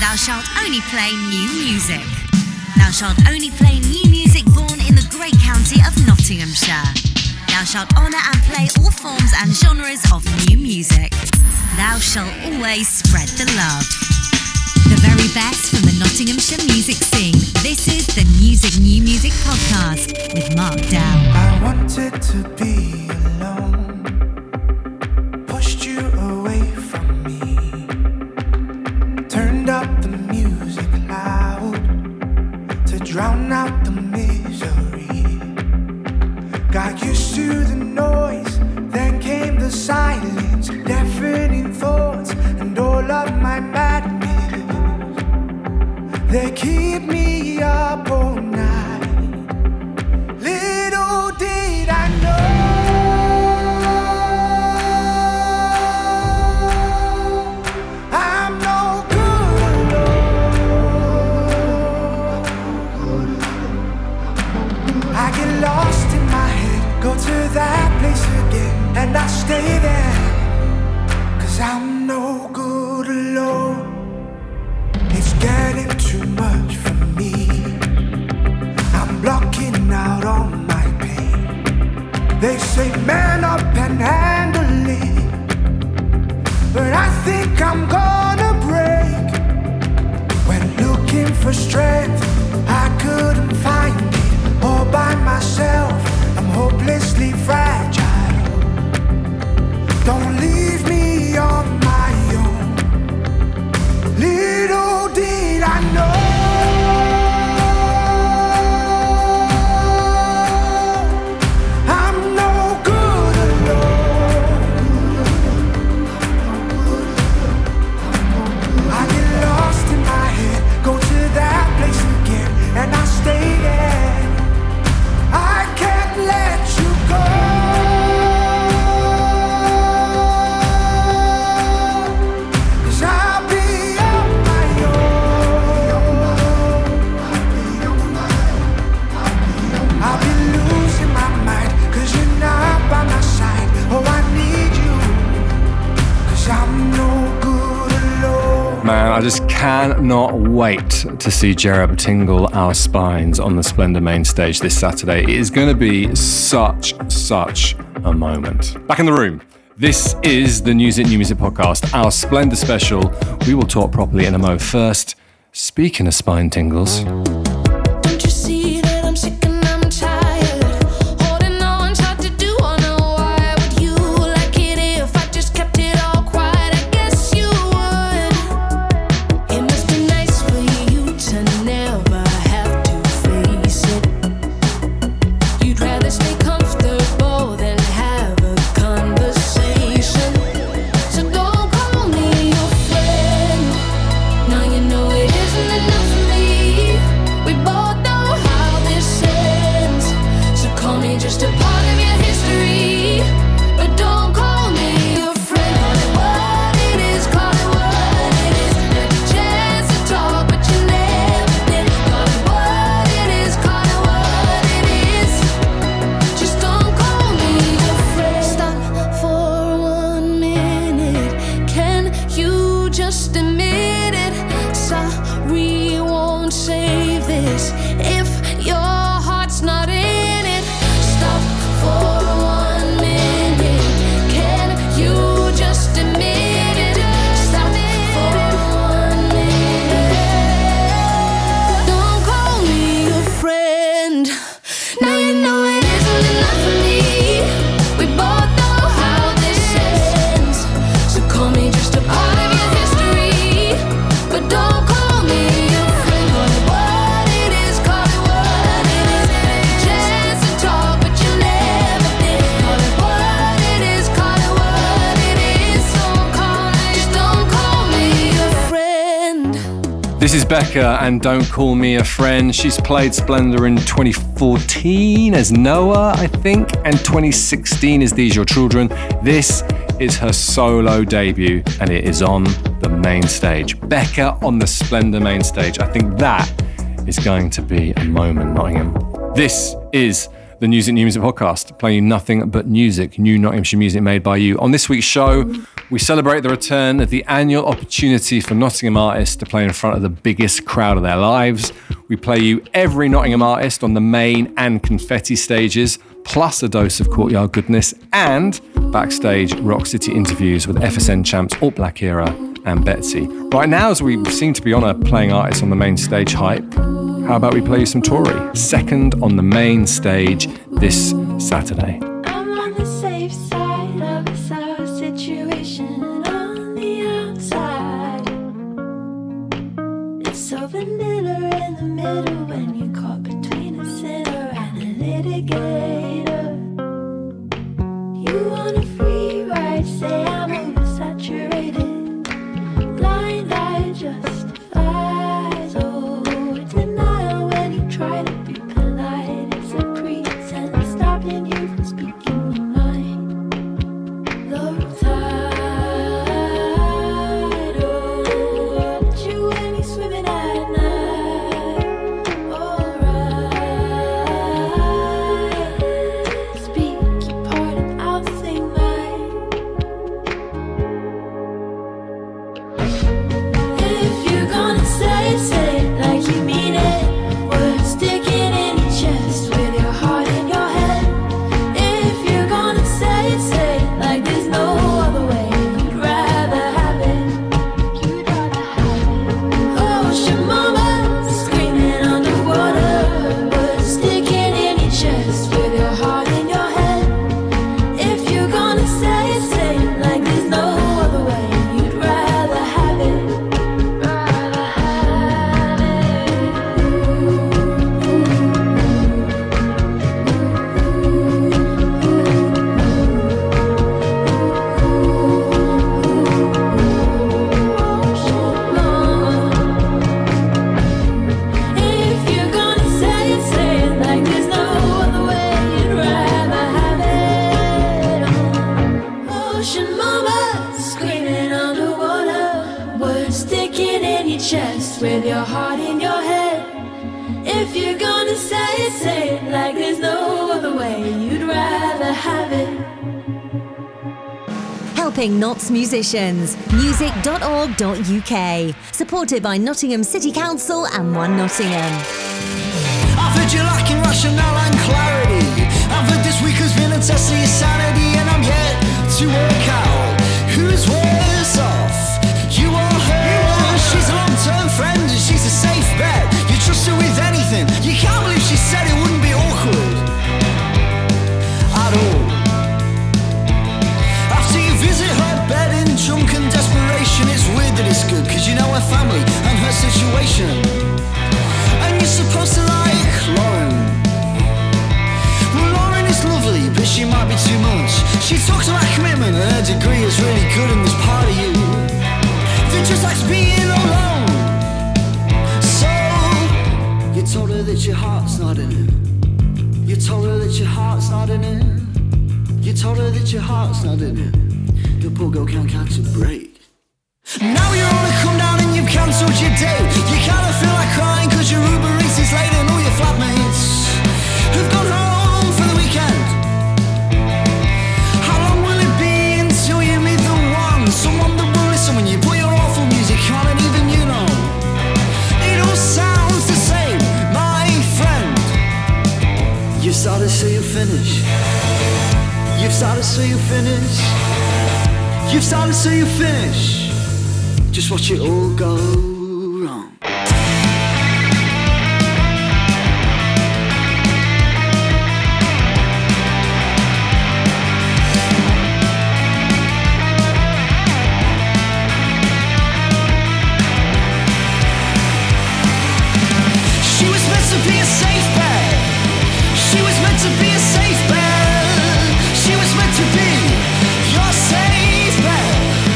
Thou shalt only play new music. Thou shalt only play new music born in the great county of Nottinghamshire. Thou shalt honour and play all forms and genres of new music. Thou shalt always spread the love. The very best from the Nottinghamshire music scene. This is the New Music Podcast with Mark Dow. I wanted to be alone, pushed you away from me, turned up the music loud to drown out the misery. Got used to the noise, then came the silence, deafening thoughts and all of my madness. They keep me up all night. Little did I know I'm no good alone. I get lost in my head, go to that place again, and I stay there, 'cause I'm no good alone. It's getting too much for me. I'm blocking out all my pain. They say man up and handle it, but I think I'm gonna break. When looking for strength, I couldn't find it. All by myself, I'm hopelessly fragile. Don't leave me on my own. Little did I know I'm no good alone. I get lost in my head, go to that place again, and I stay there. I can't let you go. Man, I just cannot wait to see Jerab tingle our spines on the Splendour main stage this Saturday. It is going to be such a moment. Back in the room. This is the New Music Podcast, our Splendour special. We will talk properly in a mo. First, speaking of spine tingles. Don't you see that I'm sick and I'm tired? Holding on, tried to do on a wire. Would you like it if I just kept it all quiet? I guess you would. It must be nice for you to never have to face it. You'd rather stay comfortable than have a conversation. So don't call me your friend. Now you know it isn't enough for me. We both know how this ends. So call me just a part of your history, but don't call me your friend. Call it what it is, call it what it is. Had the chance to talk, but you never did. Call it what it is, call it what it is. Just don't call me your friend. Stop for 1 minute. Can you just admit it? Sorry, won't save this if your heart's not in it. Stop for 1 minute. Can you just admit it? Stop for 1 minute. Don't call me your friend. Now you know it isn't enough for me. We both know how this ends. So call me just a part of your history, but don't call me your friend. Call it what it is, call it what it is. Had a chance to talk, but you never did. Call it what it is, call it what it is. Just don't call me your friend. This is Becca and Don't Call Me a Friend. She's played Splendour in 2014 as Noah, I think, and 2016 as These Your Children. This is her solo debut and it is on the main stage. Becca on the Splendour main stage. I think that is going to be a moment, Nottingham. This is the New Music podcast, playing you nothing but music, new Nottinghamshire music made by you. On this week's show, we celebrate the return of the annual opportunity for Nottingham artists to play in front of the biggest crowd of their lives. We play you every Nottingham artist on the main and confetti stages, plus a dose of courtyard goodness, and backstage Rock City interviews with FSN champs Alt Black Era and Betsy. Right now, as we seem to be on a playing artists on the main stage hype, how about we play you some Tory? Second on the main stage this Saturday. I'm on the safe side of a sour situation on the outside. It's so vanilla in the middle when you're caught between a sinner and a litigator. You want a free ride, say I'm oversaturated. Blind eye justifies denial when you try to be polite. It's a pretense stopping you from speaking your mind. Low tide, but you when you're swimming at night. Alright, speak your part and I'll sing mine. If you're gonna say it like you mean it. Words sticking in your chest with your heart in your head. If you're gonna say it like there's no other way. You'd rather have it. You'd rather have it. Ocean mama screaming underwater. Words sticking in your chest with your heart in your head. If you're gonna say it like there's no other way. You'd rather have it. Rather have it. If you're gonna say it like there's no other way. You'd rather have it. Ocean mama screaming underwater. Words sticking in your chest with your heart in your head. If you're gonna say it like there's no other way. You'd rather have it. Helping Notts musicians. Music.org.uk. Supported by Nottingham City Council and One Nottingham. I've heard you're lacking rationale and clarity. I've heard this week has been a test of your sanity, and I'm yet to work out who's worse off, you or her. She's a long-term friend and she's a safe bet. You trust her with anything. You can't believe she said it wouldn't be awkward at all. After you visit her bed in drunken desperation, it's weird that it's good, cause you know her family and her situation. And you're supposed to like Lauren. Well, Lauren is lovely, but she might be too much. She talks about commitment and her degree is really good in this part of you that just likes being alone. So, you told her that your heart's not in it. You told her that your heart's not in it. You told her that your heart's not in it. The poor girl can't catch a break. Now you're on a come down and you've cancelled your date. You kinda feel like crying cause your Uber Eats is late and all your flatmates have gone home for the weekend. How long will it be until you meet the one? Someone that will listen when you put your awful music on, and even you know it all sounds the same, my friend. You've started so you finish. You've started so you finish. You've started so you finish. Just watch it all go wrong. She was meant to be a safe bet. She was meant to be a safe bet. She was meant to be your safe bet.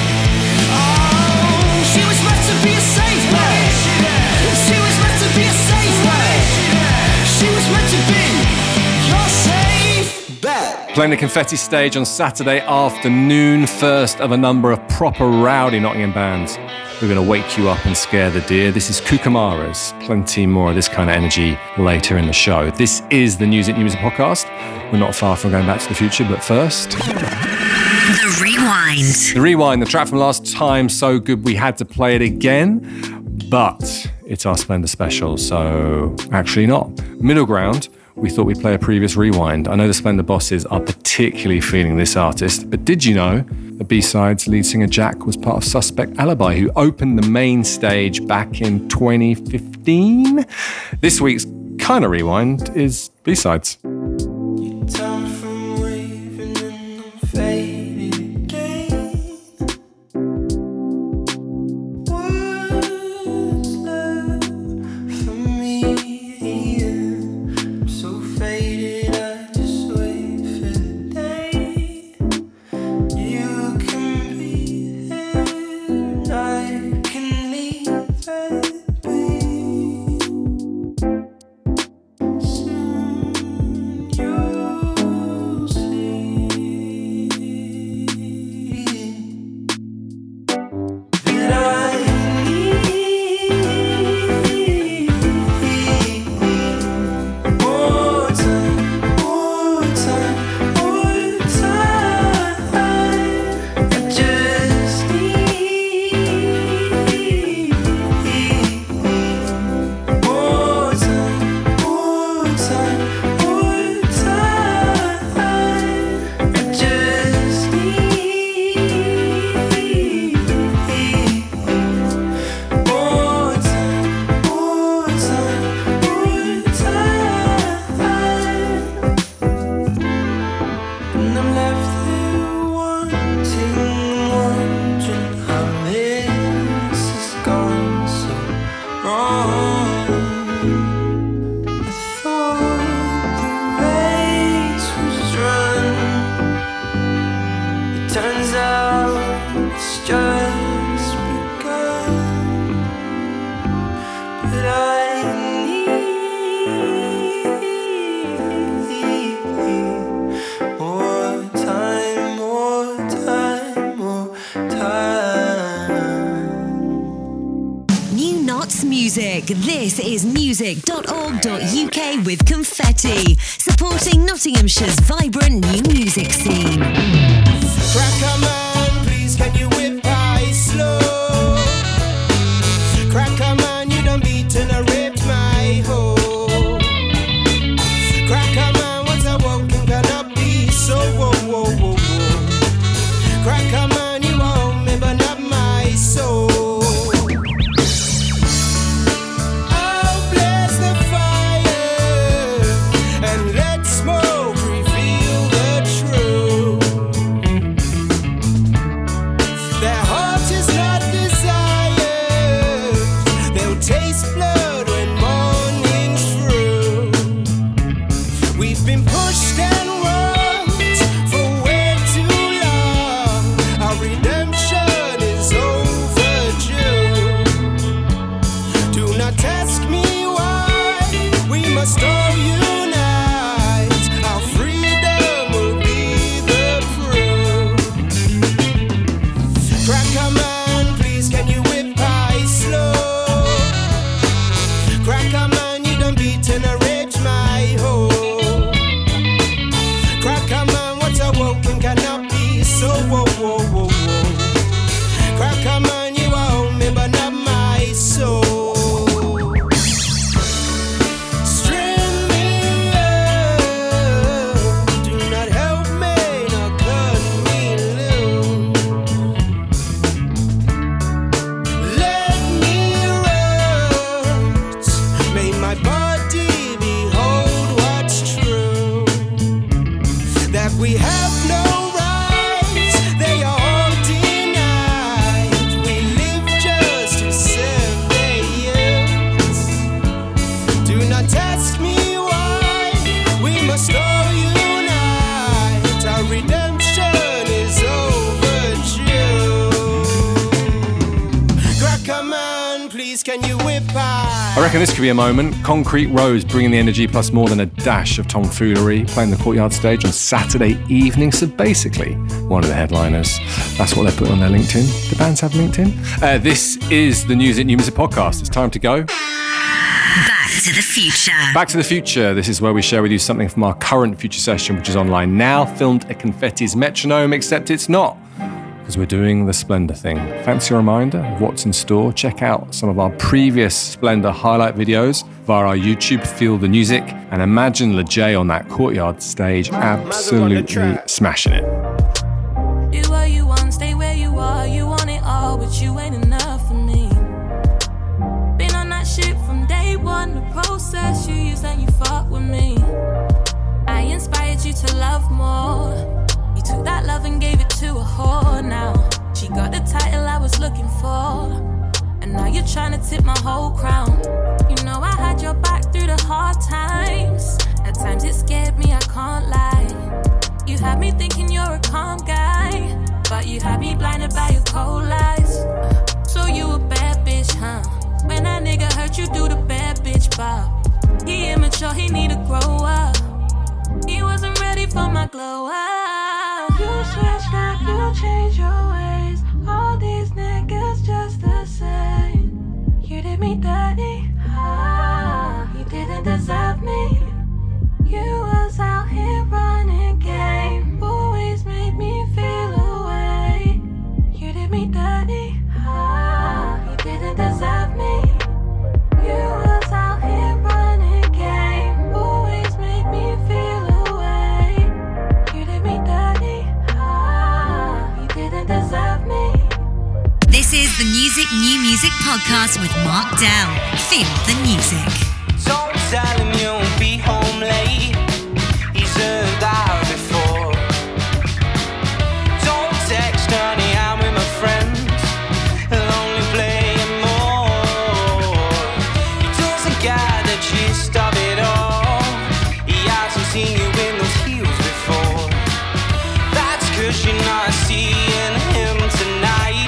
Oh, she was meant to be a safe bet. She was meant to be a safe bet. She was meant to be your safe bet. Playing the confetti stage on Saturday afternoon, first of a number of proper rowdy Nottingham bands. We're going to wake you up and scare the deer. This is Kookamarras. Plenty more of this kind of energy later in the show. This is the Music Podcast. We're not far from going back to the future, but first... The Rewind. The Rewind, the track from last time, so good we had to play it again. But it's our Splendor special, so actually not. Middle ground, we thought we'd play a previous Rewind. I know the Splendor bosses are particularly feeling this artist, but did you know the B-Sides lead singer Jack was part of Suspect Alibi, who opened the main stage back in 2015? This week's kind of Rewind is B-Sides. You turn from waving and I'm faded again. What's love for me? I'm so faded, I just wait for the day you can be there and I can leave that way. Soon you'll see that I need more time, more time, more time. I just need more time, more time, more time. I just need more time, more time, more time. And I'm left here wondering how this has gone so wrong. I thought the race was run. It turns out it's just begun. But I need more time, more time, more time. New Knots Music. This is music.org.uk with Confetti, supporting Nottinghamshire's vibrant new music scene. Cracker man, please can you whip high slow? Cracker man, you done beaten or raped my hoe. Cracker man, once I woken cannot be so whoa, whoa, whoa, whoa. Cracker man, you own me but not my soul. Oh, bless the fire and let smoke reveal the truth. Their heart is not desire, they'll taste blood. please, can you whip high? I reckon this could be a moment. Concrete Rose bringing the energy plus more than a dash of tomfoolery, playing the Courtyard stage on Saturday evening. So basically, one of the headliners. That's what they're putting on their LinkedIn. Do bands have LinkedIn? This is the New Music Podcast. It's time to go. Back to the future. Back to the future. This is where we share with you something from our current future session, which is online now, filmed at Confetti's Metronome, except it's not, because we're doing the Splendour thing. Fancy a reminder of what's in store? Check out some of our previous Splendour highlight videos via our YouTube, Feel the Music, and imagine LeJay on that Courtyard stage absolutely smashing it. Do what you want, stay where you are. You want it all, but you ain't enough for me. Been on that shit from day one. The process you used and you fought with me. I inspired you to love more. You took that love and gave it to a whore now. She got the title I was looking for. And now you're trying to tip my whole crown. You know I had your back through the hard times. At times it scared me, I can't lie. You had me thinking you're a calm guy, but you had me blinded by your cold lies. So you a bad bitch, huh? When that nigga hurt you, do the bad bitch bob. He immature, he need to grow up. He wasn't ready for my glow up. You switched up, you changed your ways. All these niggas just the same. You did me dirty, you didn't deserve me. You was out here running game, always made me feel away. You did me dirty, you didn't deserve me. You was out here running game, always made me feel away. You did me dirty, you didn't deserve me. This is the New Music Podcast with Mark Dell. Feel the music. Don't tell him you'll be home late. He's heard that before. Don't text, honey, I'm with my friends. He'll only play it more. He doesn't get the gist of it all. He hasn't seen you in those heels before. That's 'cause you're not seeing him tonight.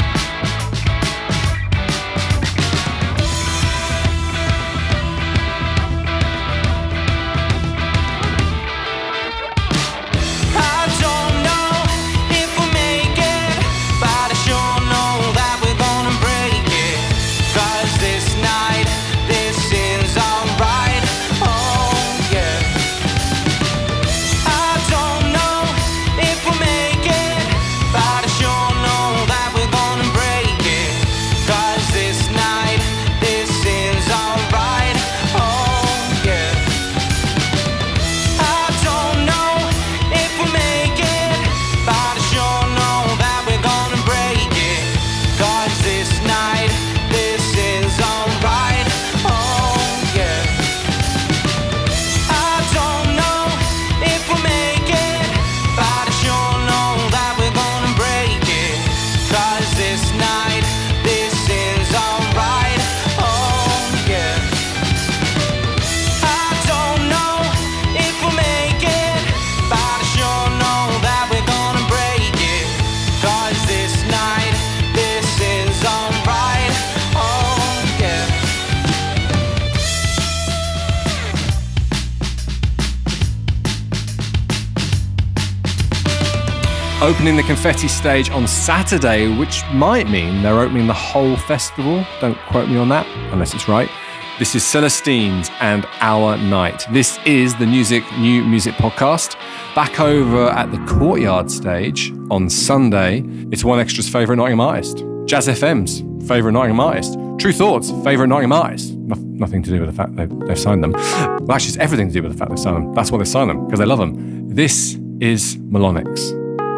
Opening the Confetti stage on Saturday, which might mean they're opening the whole festival. Don't quote me on that, unless it's right. This is Celestines and Our Night. This is the New Music Podcast. Back over at the Courtyard stage on Sunday, it's One Extra's favourite Nottingham artist. Jazz FM's favourite Nottingham artist. True Thoughts' favourite Nottingham artist. Nothing to do with the fact they've signed them. Well, actually, it's everything to do with the fact they've signed them. That's why they signed them, because they love them. This is Melonix.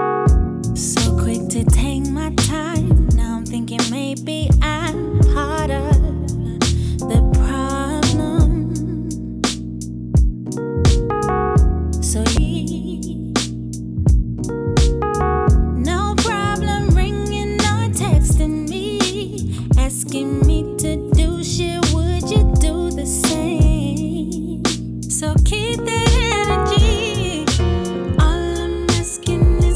So quick to take my time. Now I'm thinking maybe I'm part of the problem. So no problem ringing or texting me, asking me to do shit. Would you do the same? So keep that energy. All I'm asking is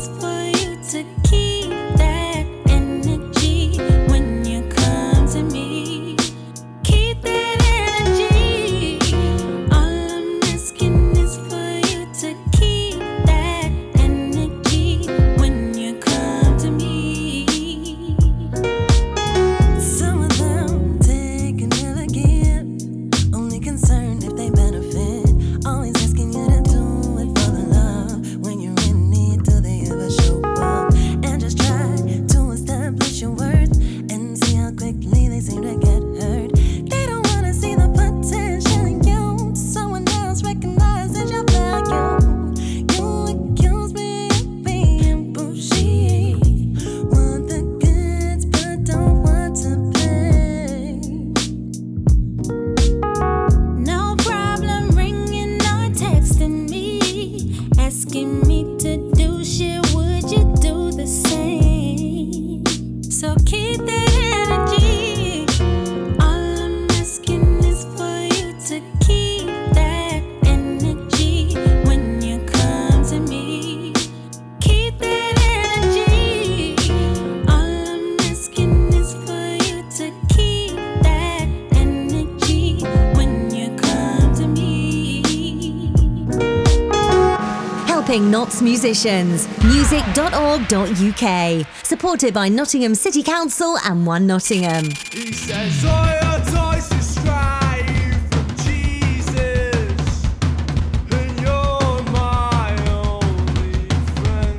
Helping Notts musicians. Music.org.uk. Supported by Nottingham City Council and One Nottingham. He says, all your toys to strive from Jesus, and you're my only friend.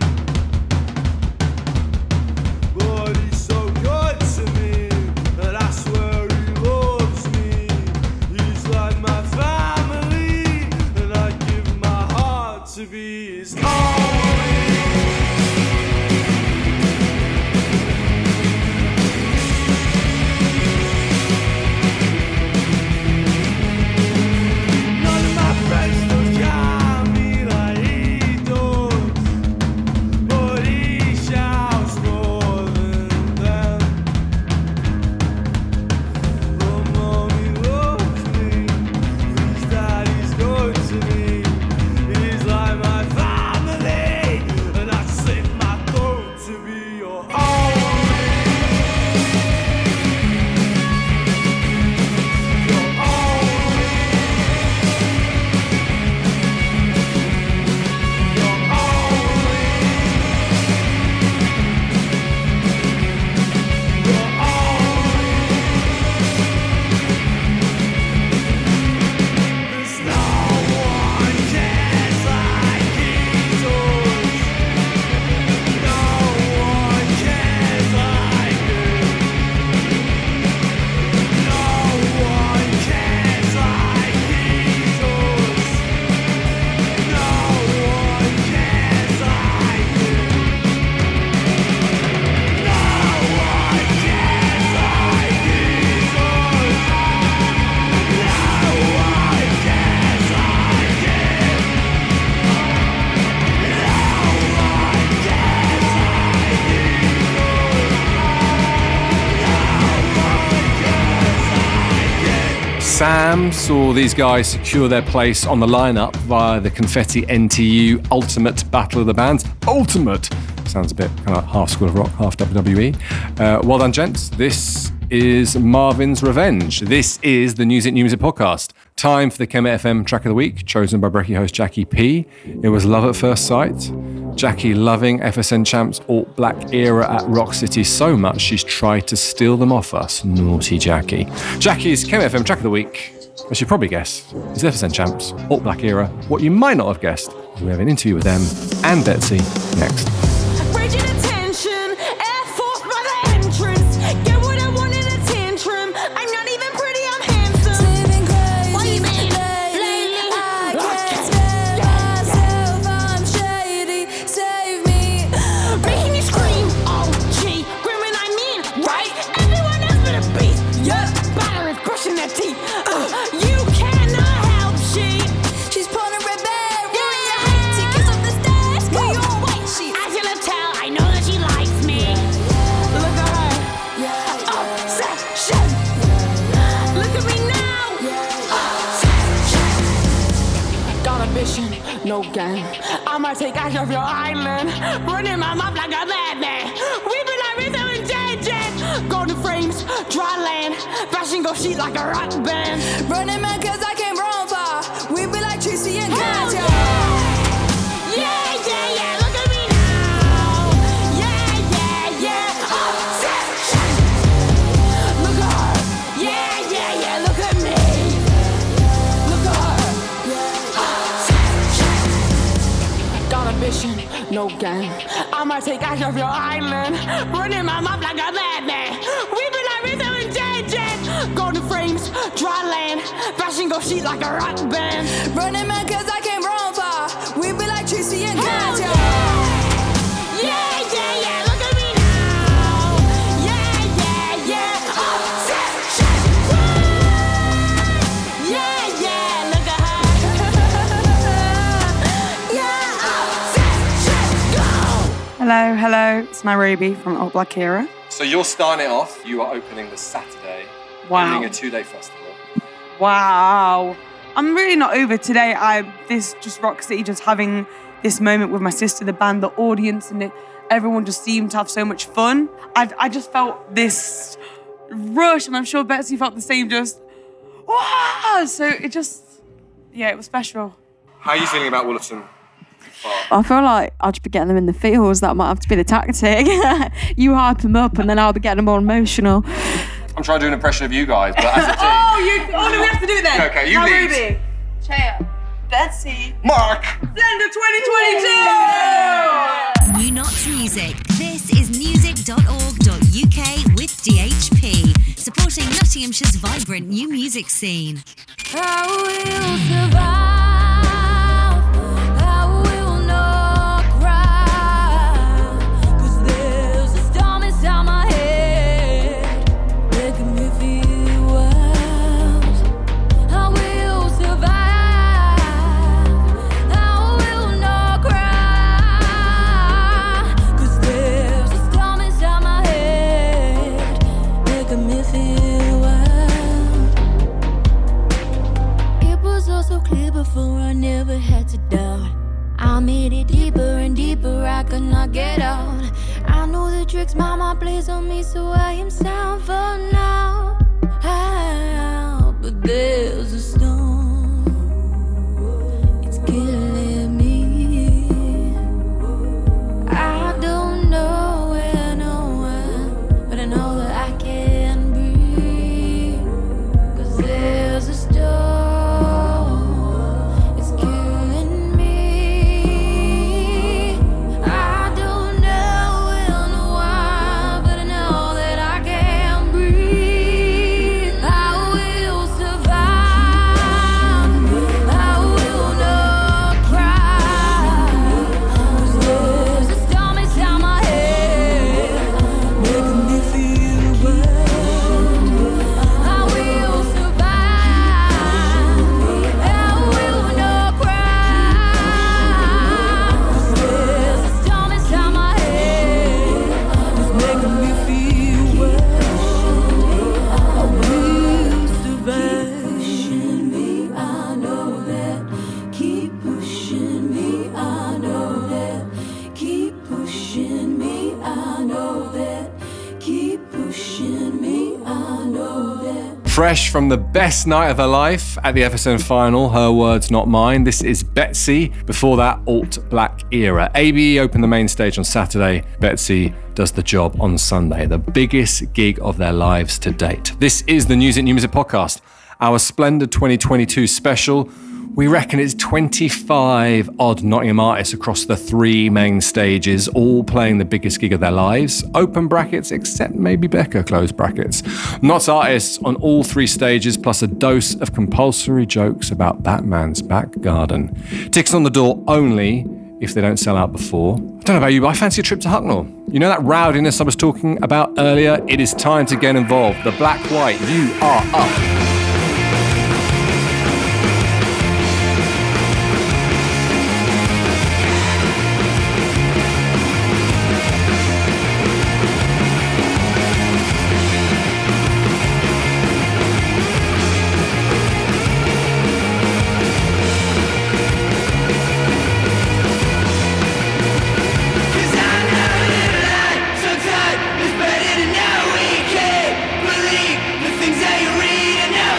But he's so good to me, and I swear he loves me. He's like my family, and I give my heart to be his Sam saw these guys secure their place on the lineup via the Confetti NTU Ultimate Battle of the Bands. Ultimate! Sounds a bit kind of half School of Rock, half WWE. Well done, gents. This is Marvin's Revenge. This is the Music New Music podcast. Time for the Kemet FM Track of the Week, chosen by Brekkie host Jackie P. It was love at first sight. Jackie loving FSN Champs Alt Black era at Rock City so much she's tried to steal them off us. Naughty Jackie. Jackie's Kemet FM Track of the Week, as you probably guessed, is FSN Champs Alt Black era. What you might not have guessed is we have an interview with them and Betsy next. Raging attention, air force by the entrance. Get what I want in a tantrum. I'm not even pretty, I'm handsome. Living crazy. What do you mean? Lately, I can't stand myself. I'm shady. Save me. Making you scream. Oh, gee. Grim and I mean, right? Everyone else but a beast. Yes, batter is brushing their teeth. You cannot help, she's pulling a red bag. She gets up the stairs. Well, you're white sheep. I can tell. I know that she likes me. Look at her. Obsession. Look at me now. Got ambition, no gang. I might take Ash off your island. Running my mouth like a madman. We be like Rizzo and JJ. Golden frames, dry land. Bashing go sheet like a rock band. Running man cause I came wrong far. We be like Tracy and Katya. Yeah, yeah, yeah, look at me now. Yeah, yeah, yeah. Obsession. Look at her. Yeah, yeah, yeah, look at me. Look at her. Obsession. Got ambition, no gang. I might take Ash off your island. Running my mouth like a madman. We be like Rizzo and JJ. Golden frames, dry land. Bashing go sheet like a rock band. Running man cause I came wrong far. We be like Tracy and Katya. Yeah, yeah, yeah, look at me now. Yeah, yeah, yeah. Obsession. Yeah, yeah, look at her. Yeah, obsession. Go. Hello, it's Nairobi from Old Black Era. So you're starting it off. You are opening the Saturday. Wow. Doing a 2-day festival. Wow. I'm really not over today. This just Rock City, just having this moment with my sister, the band, the audience, and everyone just seemed to have so much fun. I just felt this rush, and I'm sure Betsy felt the same, just, wow! So it was special. How are you feeling about Wolverton? I feel like I'll just be getting them in the feels. That might have to be the tactic. You hype them up and then I'll be getting them more emotional. I'm trying to do an impression of you guys, but as a team. Oh, no, we have to do it then. Okay, you now lead. Ruby. Chaya. Betsy. Mark. Splendor 2022! New Knots Music. This is music.org.uk with DHP, supporting Nottinghamshire's vibrant new music scene. I will survive. I will not cry. 'Cause there's a storm inside my head, making me feel wild. I will survive. I will not cry. 'Cause there's a storm inside my head, making me feel wild. It was all so clear before, I never had to doubt. I made it deeper and deeper, I could not get out. I know the tricks mama plays on me, so I am sound for now. But there's a storm, it's killing me. I don't know where, no where, but I know that I can breathe. 'Cause there's a storm, it's killing me. I don't know when or why, but I know that I can breathe. I will survive. I will not cry. 'Cause there's a storm inside my head, making me feel wild. I will survive. I will not cry. 'Cause there's a storm inside my head, it's making me feel wild. I will survive. Pushing me, I know that. Keep pushing me, I know that. Keep pushing me, I know that. Keep pushing me, I know that. Fresh from the best night of her life at the FSN final, Her Words Not Mine. This is Betsy. Before that, Alt Black Era. ABE opened the main stage on Saturday. Betsy does the job on Sunday. The biggest gig of their lives to date. This is the New Music Podcast, our Splendor 2022 special. We reckon it's 25 odd Nottingham artists across the three main stages, all playing the biggest gig of their lives. Open brackets, except maybe Becca, close brackets. Knots artists on all three stages, plus a dose of compulsory jokes about Batman's back garden. Tickets on the door only if they don't sell out before. I don't know about you, but I fancy a trip to Hucknall. You know that rowdiness I was talking about earlier? It is time to get involved. The Black White, you are up. Sometimes it's better to know we can't believe the things that you read and know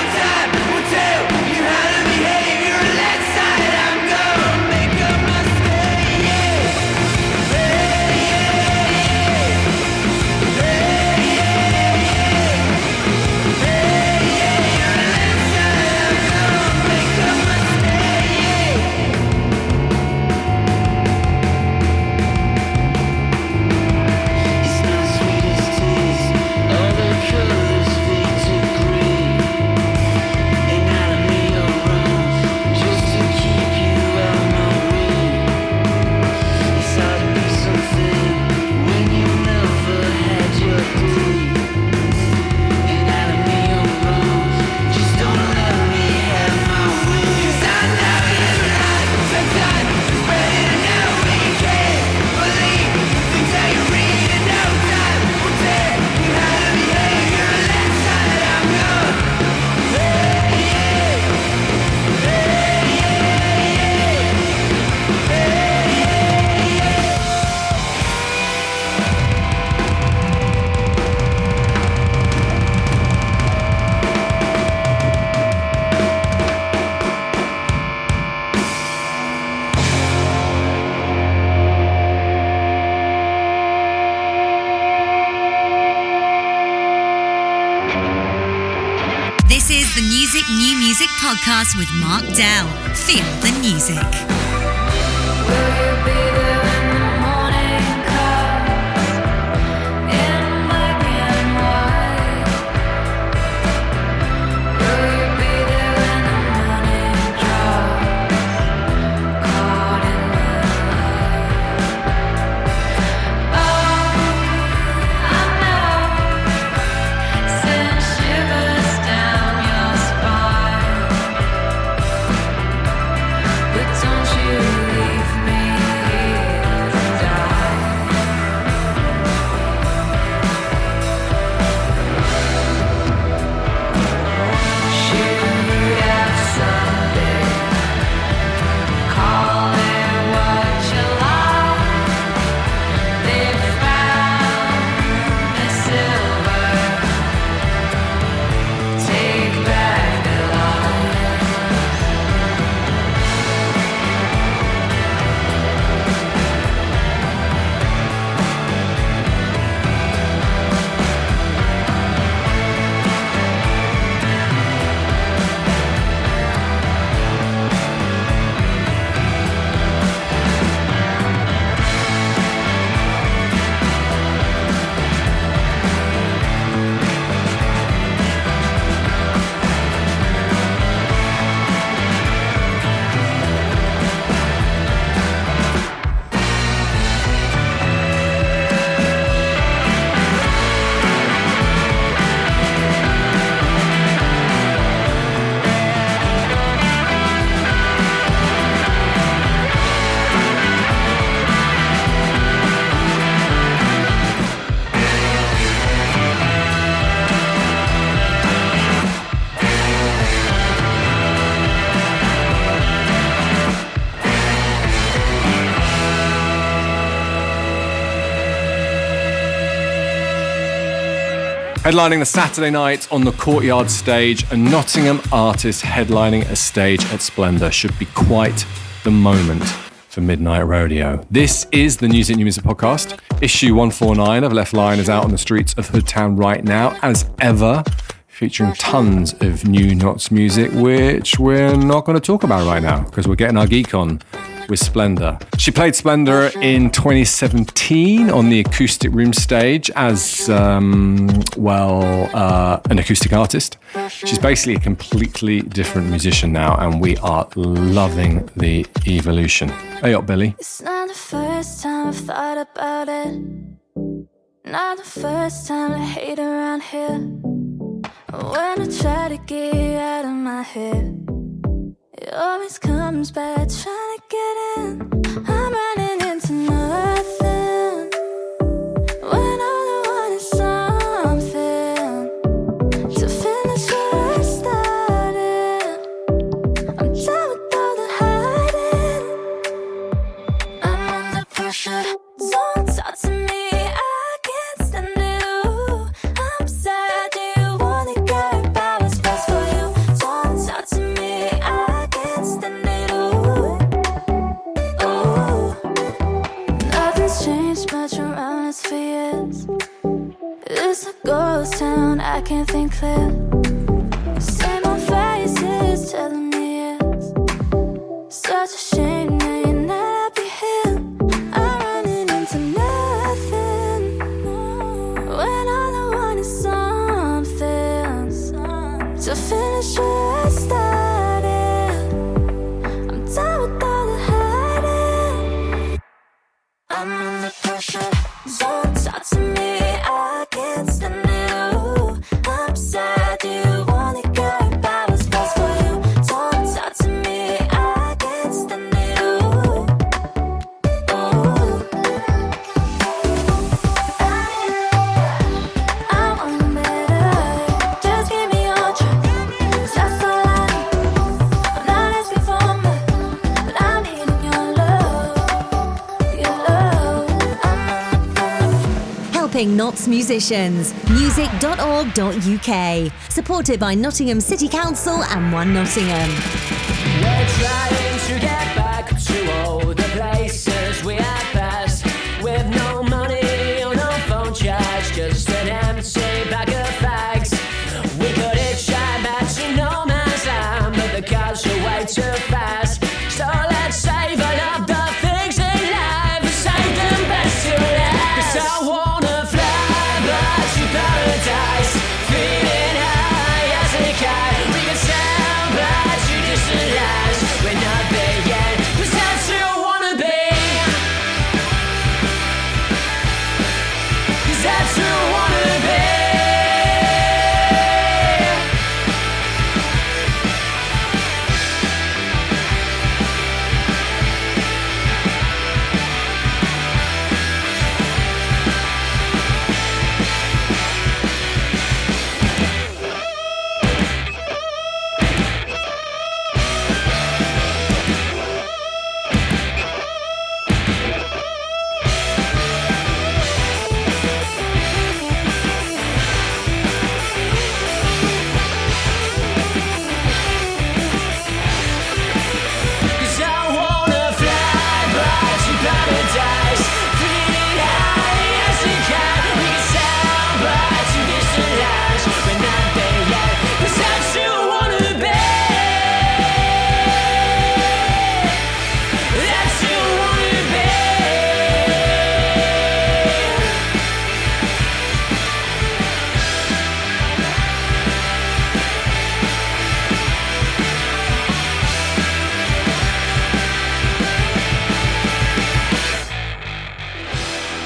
New Music podcast with Mark Dell. Feel the music. Don't you leave Headlining the Saturday night on the Courtyard stage, a Nottingham artist headlining a stage at Splendour. Should be quite the moment for Midnight Rodeo. This is the Music New Music podcast. Issue 149 of Left Line is out on the streets of Hoodtown right now, as ever, featuring tons of new Nots music, which we're not going to talk about right now because we're getting our geek on with Splendour. She played Splendour in 2017 on the Acoustic Room stage as, an acoustic artist. She's basically a completely different musician now, and we are loving the evolution. Hey up, Billy. It's not the first time I've thought about it. Not the first time I hate around here. When I try to get you out of my head, it always comes back trying to get in. I'm running into nothing when all I want is something to finish what I started. I'm done with all the hiding. I'm under pressure. Don't talk to me. I can't stand it. Ooh, I'm sad. Do you wanna go back? What's best for you? Don't talk to me. I can't stand it. Ooh, ooh. Nothing's changed much around us for years. It's a ghost town. I can't think clear. Same old faces telling me yes. Such a shame that you're not happy here. I'm running into nothing when all I want is something to finish what I started. I'm done with all the hiding. I'm under pressure. Don't talk to me. I can't stand it. Ooh, I'm sad. Do you wanna go back? What's best for you? Don't talk to me. I can't stand it. Ooh, ooh. I want better. Just give me your truth. 'Cause that's all I need. I'm not asking for much, but I'm needing your love. Your love. Helping Notts musicians. Music.org.uk. Supported by Nottingham City Council and One Nottingham. We're trying to get back to all the places we had passed, with no money or no phone charge, just an empty bag of fags. We could hitchhike back to no man.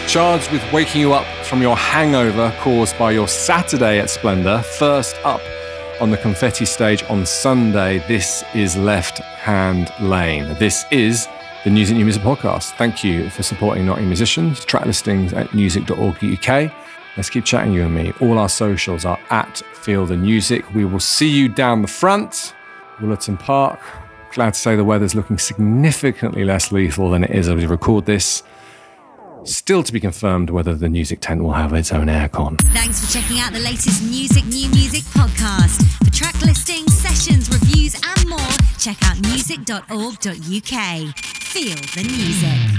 Charged with waking you up from your hangover caused by your Saturday at Splendour. First up on the confetti stage on Sunday, this is Left Hand Lane. This is the Music New Music podcast. Thank you for supporting Nottingham musicians. Track listings at music.org.uk. Let's keep chatting, you and me. All our socials are at Feel the Music. We will see you down the front, Willerton Park. Glad to say the weather's looking significantly less lethal than it is as we record this. Still to be confirmed whether the music tent will have its own aircon. Thanks for checking out the latest Music New Music podcast. For track listings, sessions, reviews and more, check out music.org.uk. Feel the music.